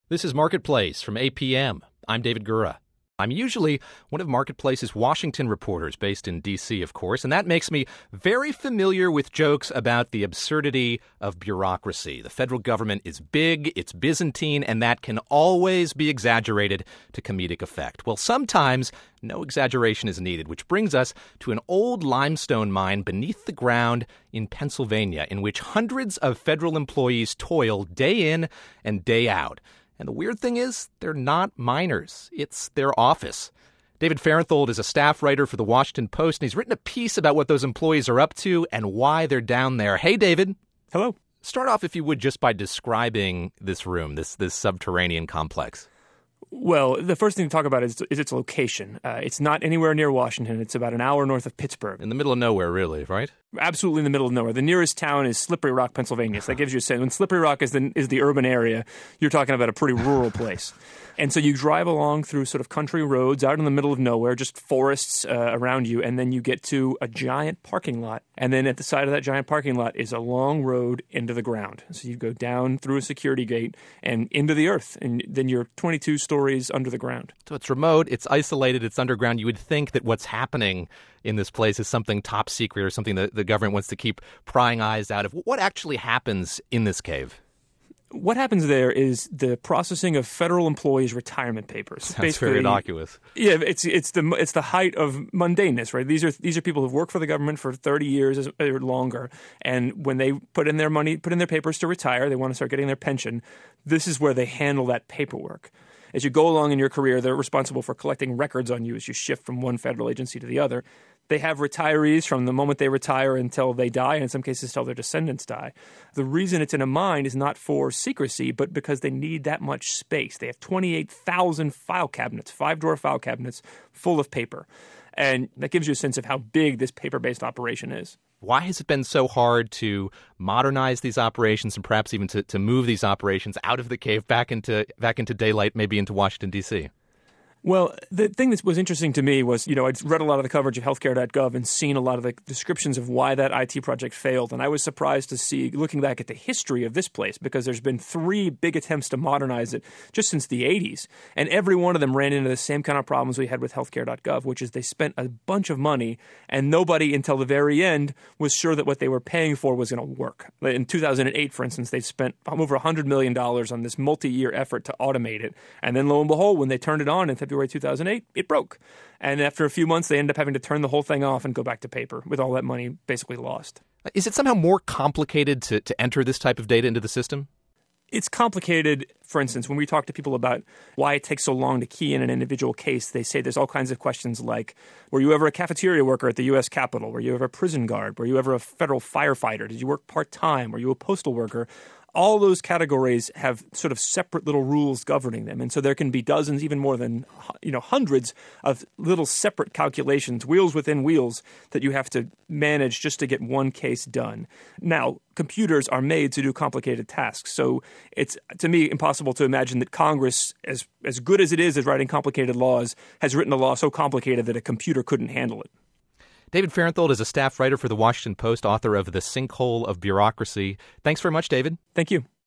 This is Marketplace from APM. I'm David Gura. I'm usually one of Marketplace's Washington reporters, based in D.C., of course, and that makes me very familiar with jokes about the absurdity of bureaucracy. The federal government is big, it's Byzantine, and that can always be exaggerated to comedic effect. Well, sometimes no exaggeration is needed, which brings us to an old limestone mine beneath the ground in Pennsylvania, in which hundreds of federal employees toil day in and day out. And the weird thing is, they're not miners. It's their office. David Fahrenthold is a staff writer for the Washington Post, and he's written a piece about what those employees are up to and why they're down there. Hey, David. Hello. Start off, if you would, just by describing this room, this subterranean complex. Well, the first thing to talk about is its location. It's not anywhere near Washington. It's about an hour north of Pittsburgh. In the middle of nowhere, really, right? Absolutely in the middle of nowhere. The nearest town is Slippery Rock, Pennsylvania. So that gives you a sense. When Slippery Rock is the urban area, you're talking about a pretty rural place. And so you drive along through sort of country roads out in the middle of nowhere, just forests around you, and then you get to a giant parking lot. And then at the side of that giant parking lot is a long road into the ground. So you go down through a security gate and into the earth, and then you're 22 stories under the ground. So it's remote, it's isolated, it's underground. You would think that what's happening in this place is something top secret or something that the government wants to keep prying eyes out of. What actually happens in this cave? What happens there is the processing of federal employees' retirement papers. Sounds very innocuous. Yeah, it's the height of mundaneness, right? These are people who've worked for the government for 30 years or longer, and when they put in their money, put in their papers to retire, they want to start getting their pension. This is where they handle that paperwork. As you go along in your career, they're responsible for collecting records on you as you shift from one federal agency to the other. They have retirees from the moment they retire until they die, and in some cases until their descendants die. The reason it's in a mine is not for secrecy, but because they need that much space. They have 28,000 file cabinets, 5-drawer file cabinets full of paper. And that gives you a sense of how big this paper-based operation is. Why has it been so hard to modernize these operations and perhaps even to move these operations out of the cave back into daylight, maybe into Washington, D.C.? Well, the thing that was interesting to me was, I'd read a lot of the coverage of healthcare.gov and seen a lot of the descriptions of why that IT project failed. And I was surprised to see, looking back at the history of this place, because there's been 3 big attempts to modernize it just since the 80s. And every one of them ran into the same kind of problems we had with healthcare.gov, which is they spent a bunch of money and nobody until the very end was sure that what they were paying for was going to work. In 2008, for instance, they spent over $100 million on this multi-year effort to automate it. And then lo and behold, when they turned it on in February 2008, it broke. And after a few months, they ended up having to turn the whole thing off and go back to paper with all that money basically lost. Is it somehow more complicated to enter this type of data into the system? It's complicated. For instance, when we talk to people about why it takes so long to key in an individual case, they say there's all kinds of questions like, were you ever a cafeteria worker at the U.S. Capitol? Were you ever a prison guard? Were you ever a federal firefighter? Did you work part-time? Were you a postal worker? All those categories have sort of separate little rules governing them. And so there can be dozens, even more than hundreds of little separate calculations, wheels within wheels, that you have to manage just to get one case done. Now, computers are made to do complicated tasks. So it's, to me, impossible to imagine that Congress, as good as it is at writing complicated laws, has written a law so complicated that a computer couldn't handle it. David Fahrenthold is a staff writer for the Washington Post, author of The Sinkhole of Bureaucracy. Thanks very much, David. Thank you.